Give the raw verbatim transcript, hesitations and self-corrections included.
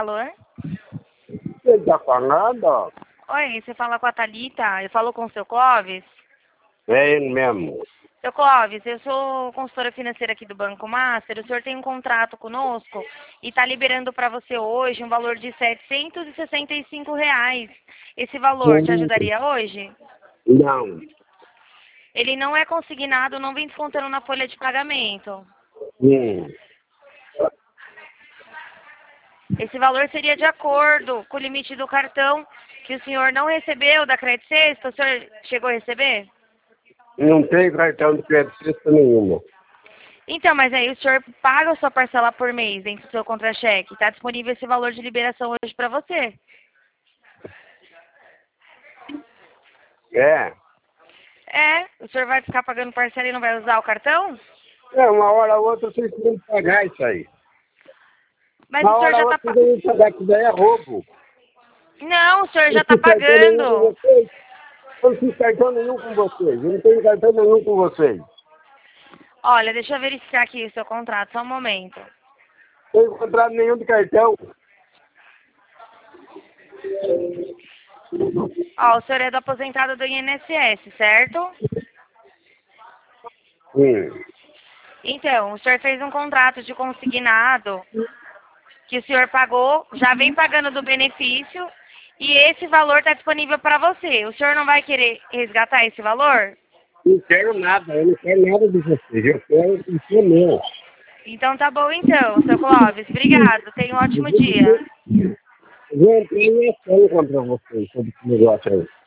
valor? Você tá falando? Oi, você fala com a Thalita? Eu falo com o seu Clóvis? É ele mesmo. Seu Clóvis, eu sou consultora financeira aqui do Banco Master. O senhor tem um contrato conosco e está liberando para você hoje um valor de setecentos e sessenta e cinco reais. Esse valor te ajudaria hoje? Não. Ele não é consignado, não vem descontando na folha de pagamento. Hum. Esse valor seria de acordo com o limite do cartão que o senhor não recebeu da Crédito Sexta. O senhor chegou a receber? Não tem cartão de crédito sexta nenhuma. Então, mas aí o senhor paga a sua parcela por mês dentro do seu contra-cheque. Está disponível esse valor de liberação hoje para você. É. É, o senhor vai ficar pagando parcela e não vai usar o cartão? É, uma hora ou outra vocês têm que pagar isso aí. Mas Uma o senhor hora já ou está... outra vocês têm que pagar, que daí é roubo. Não, o senhor já Não está fiz cartão nenhum com pagando. vocês. Eu não fiz cartão nenhum com vocês. Eu não tenho cartão nenhum com vocês. Olha, deixa eu verificar aqui o seu contrato, só um momento. Não tenho contrato nenhum de cartão. Ó, o senhor é do aposentado do I N S S, certo? Hum. Então, o senhor fez um contrato de consignado que o senhor pagou, já vem pagando do benefício e esse valor está disponível para você. O senhor não vai querer resgatar esse valor? Não quero nada, eu não quero nada de vocês. Eu quero o que é meu. Então tá bom então, seu Clóvis. Obrigado. Tenha um ótimo dia. Eu vou entrar em ação contra vocês sobre esse negócio aí.